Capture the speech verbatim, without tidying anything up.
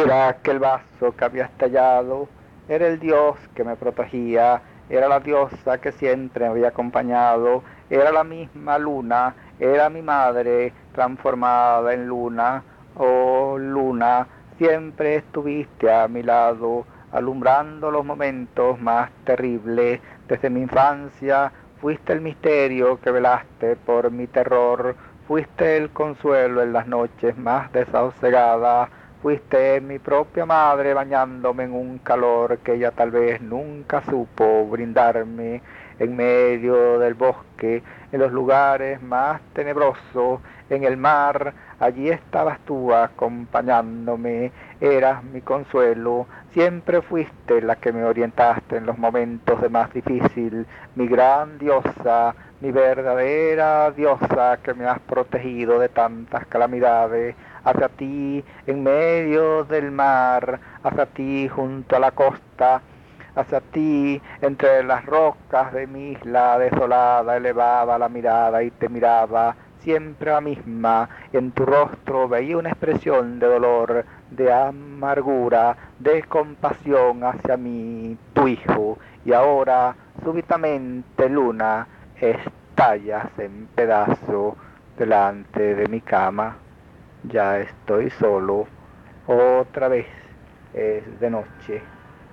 Era que el vaso que había estallado, era el Dios que me protegía, era la diosa que siempre me había acompañado, era la misma luna, era mi madre transformada en luna. Oh luna, siempre estuviste a mi lado, alumbrando los momentos más terribles. Desde mi infancia fuiste el misterio que velaste por mi terror, fuiste el consuelo en las noches más desahogadas. Fuiste mi propia madre bañándome en un calor que ella tal vez nunca supo brindarme. En medio del bosque, en los lugares más tenebrosos, en el mar, allí estabas tú acompañándome. Eras mi consuelo, siempre fuiste la que me orientaste en los momentos de más difícil, mi gran diosa, mi verdadera diosa que me has protegido de tantas calamidades. Hacia ti en medio del mar, hacia ti junto a la costa, hacia ti entre las rocas de mi isla desolada, elevaba la mirada y te miraba, siempre la misma. En tu rostro veía una expresión de dolor, de amargura, de compasión hacia mí, tu hijo. Y ahora, súbitamente, luna, estallas en pedazos delante de mi cama. Ya estoy solo, otra vez es de noche.